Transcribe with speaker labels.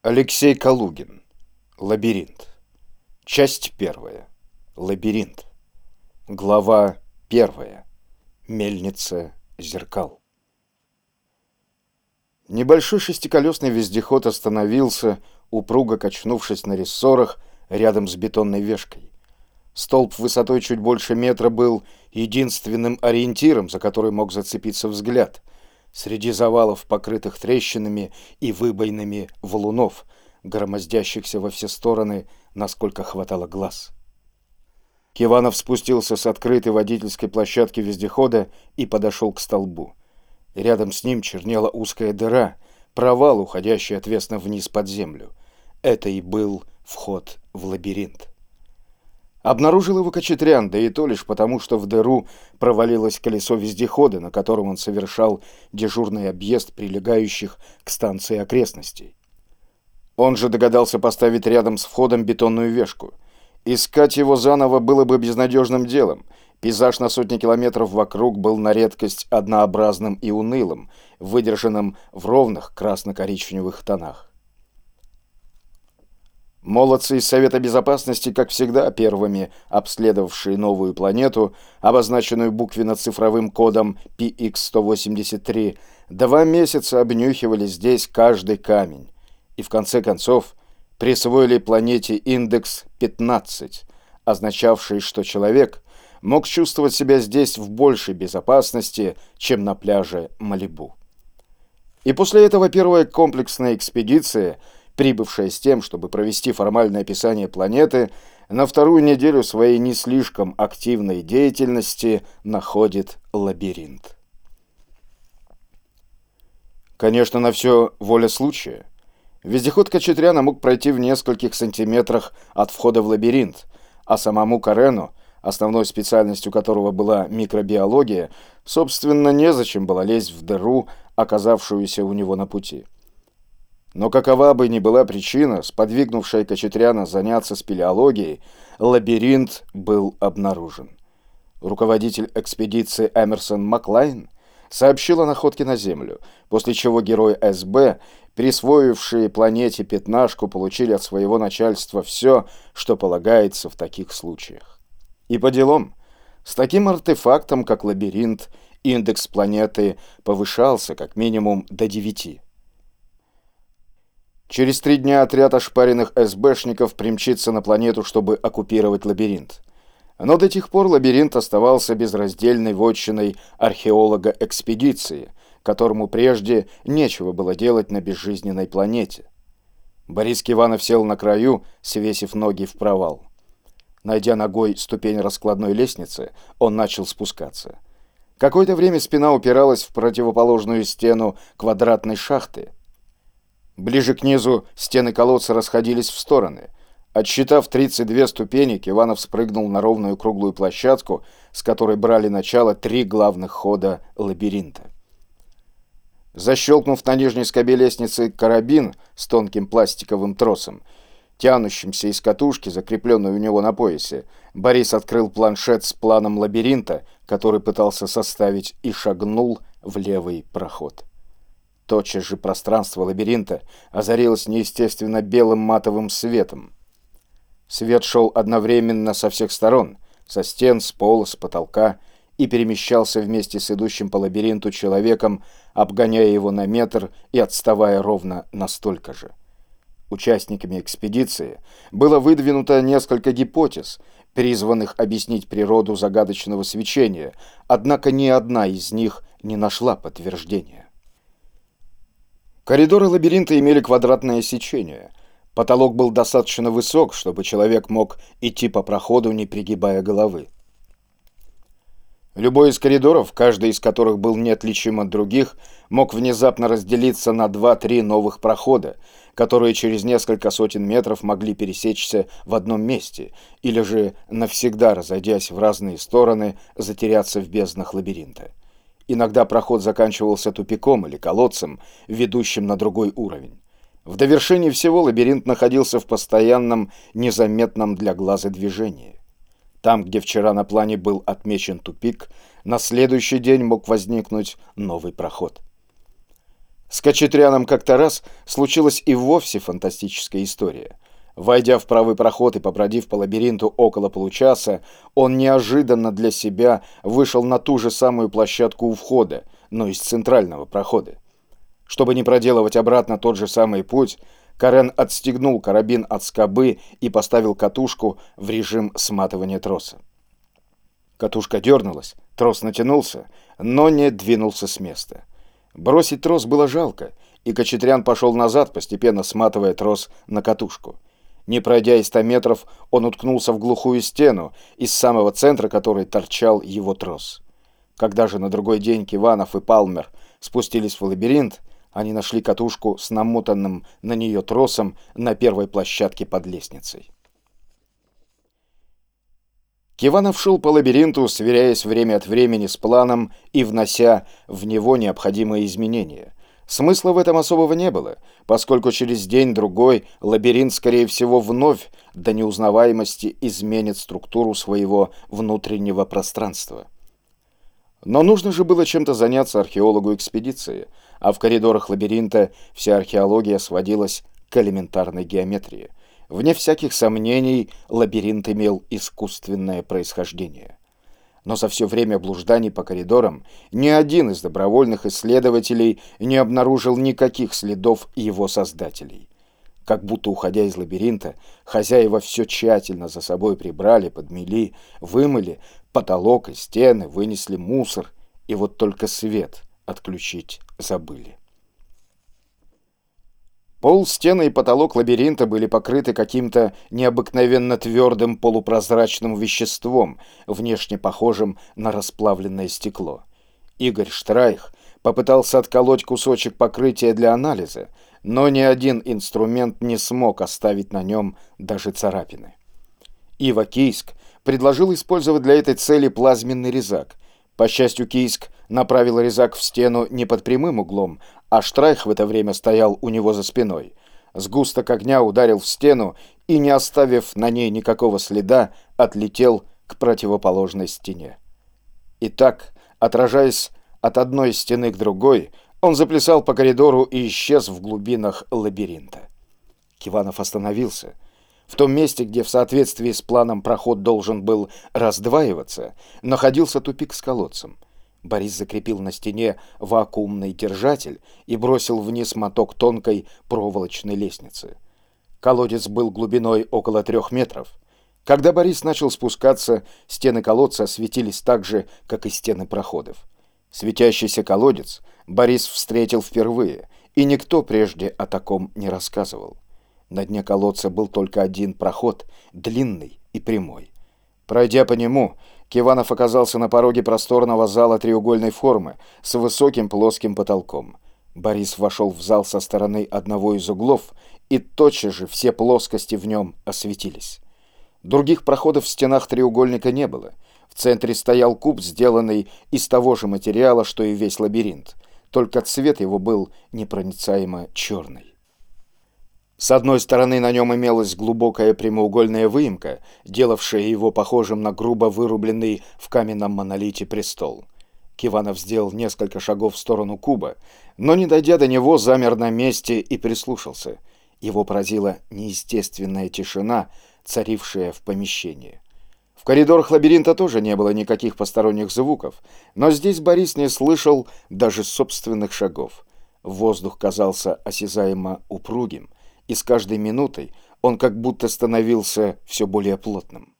Speaker 1: Алексей Калугин. Лабиринт. Часть 1. Лабиринт. Глава 1. Мельница зеркал. Небольшой шестиколесный вездеход остановился, упруго качнувшись на рессорах рядом с бетонной вешкой. Столб высотой чуть больше метра был единственным ориентиром, за который мог зацепиться взгляд, среди завалов, покрытых трещинами и выбоинами валунов, громоздящихся во все стороны, насколько хватало глаз. Киванов спустился с открытой водительской площадки вездехода и подошел к столбу. Рядом с ним чернела узкая дыра, провал, уходящий отвесно вниз под землю. Это и был вход в лабиринт. Обнаружил его Кочетрян, да и то лишь потому, что в дыру провалилось колесо вездехода, на котором он совершал дежурный объезд прилегающих к станции окрестностей. Он же догадался поставить рядом с входом бетонную вешку. Искать его заново было бы безнадежным делом. Пейзаж на сотни километров вокруг был на редкость однообразным и унылым, выдержанным в ровных красно-коричневых тонах. Молодцы из Совета Безопасности, как всегда, первыми обследовавшие новую планету, обозначенную буквенно-цифровым кодом PX-183, 2 месяца обнюхивали здесь каждый камень и, в конце концов, присвоили планете индекс 15, означавший, что человек мог чувствовать себя здесь в большей безопасности, чем на пляже Малибу. И после этого первая комплексная экспедиция, прибывшая с тем, чтобы провести формальное описание планеты, на вторую неделю своей не слишком активной деятельности находит лабиринт. Конечно, на все воля случая. Вездеход Кочетряна мог пройти в нескольких сантиметрах от входа в лабиринт, а самому Карену, основной специальностью которого была микробиология, собственно, незачем было лезть в дыру, оказавшуюся у него на пути. Но какова бы ни была причина, сподвигнувшая Кочетряна заняться спелеологией, лабиринт был обнаружен. Руководитель экспедиции Эмерсон Маклайн сообщил о находке на Землю, после чего герои СБ, присвоившие планете пятнашку, получили от своего начальства все, что полагается в таких случаях. И по делам, с таким артефактом, как лабиринт, индекс планеты повышался как минимум до 9. Через 3 дня отряд ошпаренных СБшников примчится на планету, чтобы оккупировать лабиринт. Но до тех пор лабиринт оставался безраздельной вотчиной археолога экспедиции, которому прежде нечего было делать на безжизненной планете. Борис Киванов сел на краю, свесив ноги в провал. Найдя ногой ступень раскладной лестницы, он начал спускаться. Какое-то время спина упиралась в противоположную стену квадратной шахты. Ближе к низу стены колодца расходились в стороны. Отсчитав 32 ступени, Киванов спрыгнул на ровную круглую площадку, с которой брали начало 3 главных хода лабиринта. Защелкнув на нижней скобе лестницы карабин с тонким пластиковым тросом, тянущимся из катушки, закрепленной у него на поясе, Борис открыл планшет с планом лабиринта, который пытался составить, и шагнул в левый проход. Тотчас же пространство лабиринта озарилось неестественно белым матовым светом. Свет шел одновременно со всех сторон, со стен, с пола, с потолка, и перемещался вместе с идущим по лабиринту человеком, обгоняя его на метр и отставая ровно на столько же. Участниками экспедиции было выдвинуто несколько гипотез, призванных объяснить природу загадочного свечения, однако ни одна из них не нашла подтверждения. Коридоры лабиринта имели квадратное сечение. Потолок был достаточно высок, чтобы человек мог идти по проходу, не пригибая головы. Любой из коридоров, каждый из которых был неотличим от других, мог внезапно разделиться на 2-3 новых прохода, которые через несколько сотен метров могли пересечься в одном месте, или же, навсегда разойдясь в разные стороны, затеряться в безднах лабиринта. Иногда проход заканчивался тупиком или колодцем, ведущим на другой уровень. В довершении всего лабиринт находился в постоянном, незаметном для глаза движении. Там, где вчера на плане был отмечен тупик, на следующий день мог возникнуть новый проход. С Качетряном как-то раз случилась и вовсе фантастическая история. Войдя в правый проход и побродив по лабиринту около получаса, он неожиданно для себя вышел на ту же самую площадку у входа, но из центрального прохода. Чтобы не проделывать обратно тот же самый путь, Карен отстегнул карабин от скобы и поставил катушку в режим сматывания троса. Катушка дернулась, трос натянулся, но не двинулся с места. Бросить трос было жалко, и Качетрян пошел назад, постепенно сматывая трос на катушку. Не пройдя и 100 метров, он уткнулся в глухую стену, из самого центра которой торчал его трос. Когда же на другой день Киванов и Палмер спустились в лабиринт, они нашли катушку с намотанным на нее тросом на первой площадке под лестницей. Киванов шел по лабиринту, сверяясь время от времени с планом и внося в него необходимые изменения. Смысла в этом особого не было, поскольку через день-другой лабиринт, скорее всего, вновь до неузнаваемости изменит структуру своего внутреннего пространства. Но нужно же было чем-то заняться археологу экспедиции, а в коридорах лабиринта вся археология сводилась к элементарной геометрии. Вне всяких сомнений, лабиринт имел искусственное происхождение. Но за все время блужданий по коридорам ни один из добровольных исследователей не обнаружил никаких следов его создателей. Как будто, уходя из лабиринта, хозяева все тщательно за собой прибрали, подмели, вымыли потолок и стены, вынесли мусор, и вот только свет отключить забыли. Пол, стены и потолок лабиринта были покрыты каким-то необыкновенно твердым полупрозрачным веществом, внешне похожим на расплавленное стекло. Игорь Штрайх попытался отколоть кусочек покрытия для анализа, но ни один инструмент не смог оставить на нем даже царапины. Ива Кийск предложил использовать для этой цели плазменный резак. По счастью, Кийск направил резак в стену не под прямым углом, а Штрайх в это время стоял у него за спиной. Сгусток огня ударил в стену и, не оставив на ней никакого следа, отлетел к противоположной стене. Итак, отражаясь от одной стены к другой, он заплясал по коридору и исчез в глубинах лабиринта. Киванов остановился. В том месте, где в соответствии с планом проход должен был раздваиваться, находился тупик с колодцем. Борис закрепил на стене вакуумный держатель и бросил вниз моток тонкой проволочной лестницы. Колодец был глубиной около 3 метров. Когда Борис начал спускаться, стены колодца осветились так же, как и стены проходов. Светящийся колодец Борис встретил впервые, и никто прежде о таком не рассказывал. На дне колодца был только один проход, длинный и прямой. Пройдя по нему, Киванов оказался на пороге просторного зала треугольной формы с высоким плоским потолком. Борис вошел в зал со стороны одного из углов, и тотчас же все плоскости в нем осветились. Других проходов в стенах треугольника не было. В центре стоял куб, сделанный из того же материала, что и весь лабиринт, только цвет его был непроницаемо черный. С одной стороны на нем имелась глубокая прямоугольная выемка, делавшая его похожим на грубо вырубленный в каменном монолите престол. Киванов сделал несколько шагов в сторону куба, но, не дойдя до него, замер на месте и прислушался. Его поразила неестественная тишина, царившая в помещении. В коридорах лабиринта тоже не было никаких посторонних звуков, но здесь Борис не слышал даже собственных шагов. Воздух казался осязаемо упругим, и с каждой минутой он как будто становился все более плотным.